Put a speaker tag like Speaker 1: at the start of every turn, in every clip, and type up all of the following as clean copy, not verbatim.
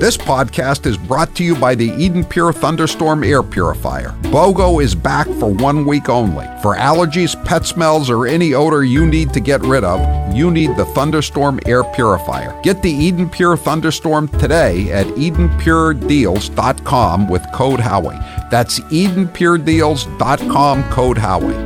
Speaker 1: This podcast is brought to you by the Eden Pure Thunderstorm Air Purifier. BOGO is back for 1 week only. For allergies, pet smells, or any odor you need to get rid of, you need the Thunderstorm Air Purifier. Get the Eden Pure Thunderstorm today at EdenPureDeals.com with code Howie. That's EdenPureDeals.com, code Howie.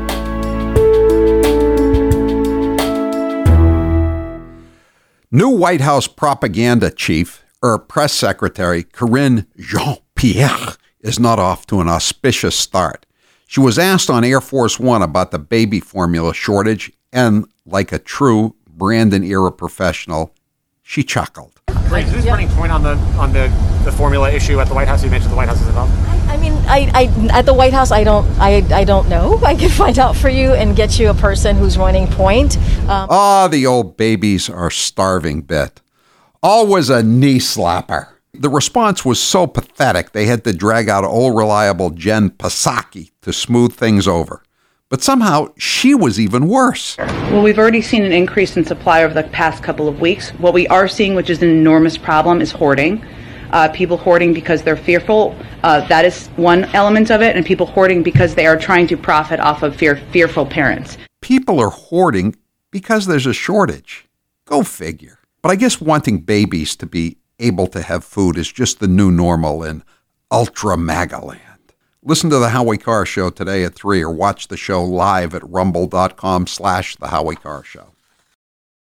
Speaker 1: New White House propaganda chief, press secretary, Karine Jean-Pierre, is not off to an auspicious start. She was asked on Air Force One about the baby formula shortage, and like a true Brandon-era professional, she chuckled.
Speaker 2: Great. Is this turning point on the formula issue at the White House? You mentioned the White House is involved.
Speaker 3: I mean, at the White House, I don't know. I can find out for you and get you a person who's running point.
Speaker 1: The old babies are starving bit. Always a knee slapper. The response was so pathetic they had to drag out old reliable Jen Psaki to smooth things over. But somehow she was even worse.
Speaker 4: Well, we've already seen an increase in supply over the past couple of weeks. What we are seeing, which is an enormous problem, is hoarding. People hoarding because they're fearful. That is one element of it. And people hoarding because they are trying to profit off of fearful parents.
Speaker 1: People are hoarding because there's a shortage. Go figure. But I guess wanting babies to be able to have food is just the new normal in ultra-MAGA-land. Listen to The Howie Carr Show today at 3 or watch the show live at rumble.com/The Howie Carr Show.